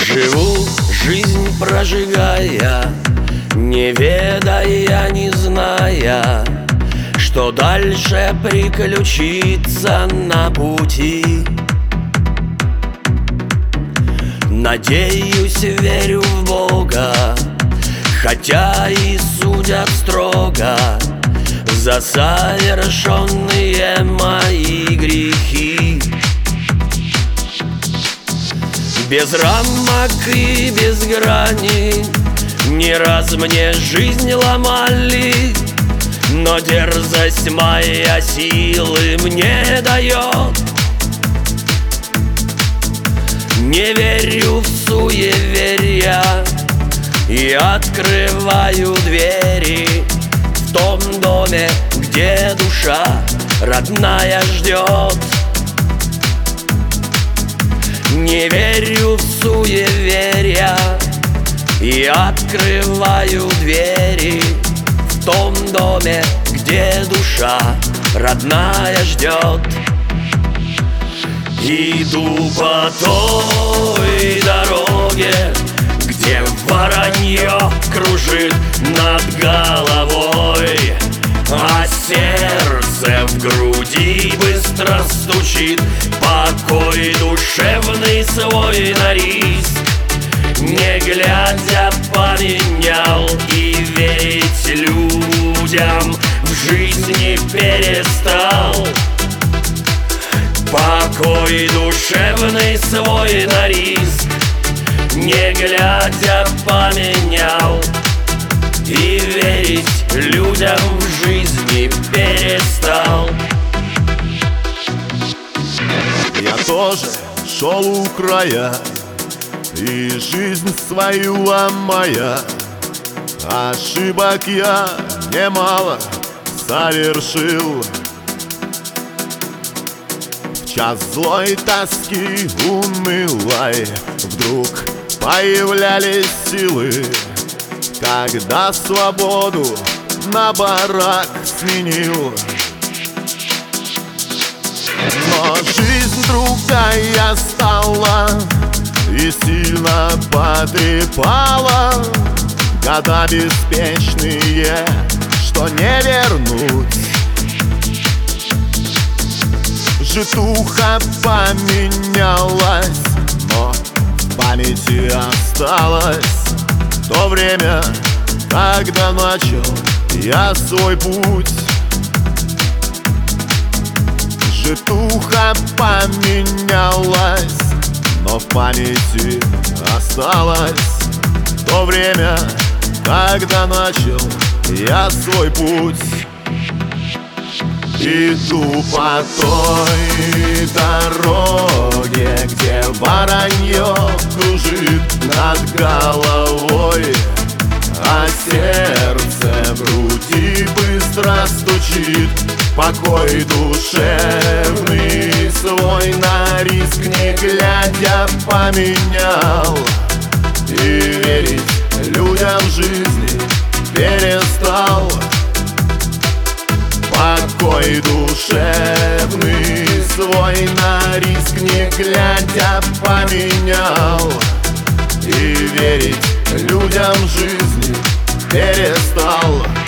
Живу жизнь прожигая, не ведая, не зная, что дальше приключится на пути. Надеюсь, верю в Бога, хотя и судят строго за совершенные мои грехи. Без рамок и без грани не раз мне жизнь ломали, но дерзость моя силы мне дает. Не верю в суеверия и открываю двери в том доме, где душа родная ждет. Не верю в суеверия и открываю двери в том доме, где душа родная ждет. Иду по той дороге, где воронье кружит над головой, а сердце в груди быстро стучит. Покой душевный свой на риск, не глядя поменял, и верить людям в жизни перестал. Покой душевный свой на риск, не глядя поменял, и верить людям в жизни перестал. Я тоже шел у края и жизнь свою ломая. Ошибок я немало совершил. В час злой тоски унылой вдруг появлялись силы, когда свободу на барак сменил. Но жизнь другая стала и сильно потрепала. Года беспечные, что не вернуть. Житуха поменялась, но в памяти осталось то время, когда начал я свой путь. Житуха поменялась, но в памяти осталось то время, когда начал я свой путь. Иду по той дороге, где воронье кружит над головой, а сердце в груди быстро стучит. Покой душевный свой на риск, не глядя поменял, и верить людям в жизни перестал. Покой душевный свой на риск, не глядя поменял, и верить людям в жизни перестал.